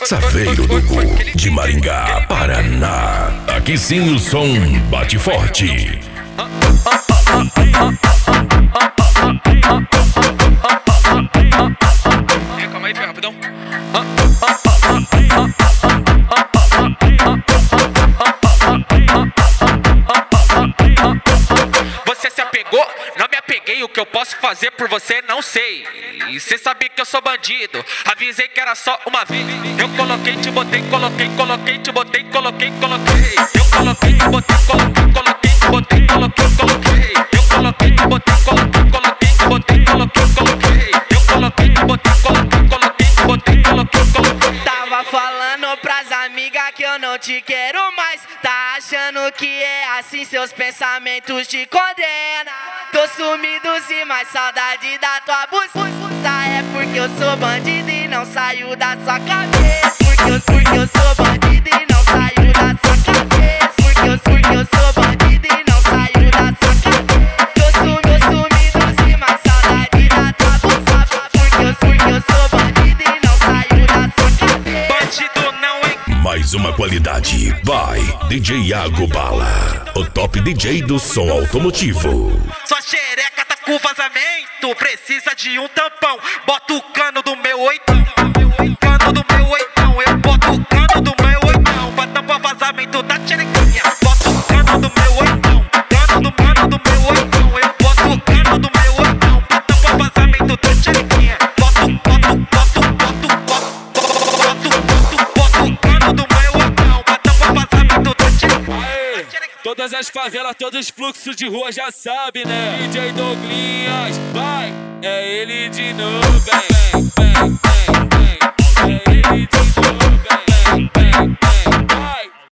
Safeiro do Gu, de Maringá, Paraná. Aqui sim o som bate forte. Calma aí, rapidão. Você se apegou? Não me apeguei. O que eu posso fazer por você não sei. E cê sabe que eu sou bandido. Avisei que era só uma vez. Eu coloquei, te botei, coloquei, coloquei, te botei, coloquei, coloquei. Eu coloquei, te botei, coloquei, coloquei, te botei, coloquei, coloquei. Eu coloquei, te botei, coloquei, coloquei, te botei, coloquei, coloquei. Eu coloquei, te botei, coloquei, coloquei, te botei, coloquei, coloquei. Tava falando pras amigas que eu não te quero mais. Tá achando que é assim, seus pensamentos te condenam. Tô sumido e mais saudade da tua buceta. É porque eu sou bandido e não saio da sua cabeça. Porque eu sou bandido e não saio da sua cabeça. Porque eu sou bandido e não saio da sua cabeça. Tô sumido e mais saudade da tua buceta. Porque eu sou bandido e não saio da sua cabeça. Bandido não é. Mais uma qualidade, vai, DJ Iago Bala, o top DJ do som automotivo. Sua xereca tá com vazamento, precisa de um tampão. Bota o cano do meu oitão, cano do meu oitão. Eu boto o cano do meu oitão pra tampar vazamento da xerequinha. Bota o cano do meu oitão, cano do meu oitão. Eu boto o cano do meu oitão pra tampar vazamento da xerequinha. Bota o cano do meu oitão pra tampar vazamento da xerequinha. Todas as favelas, todos os fluxos de rua já sabe, né? DJ Douglinhas, vai, é ele de novo, vem.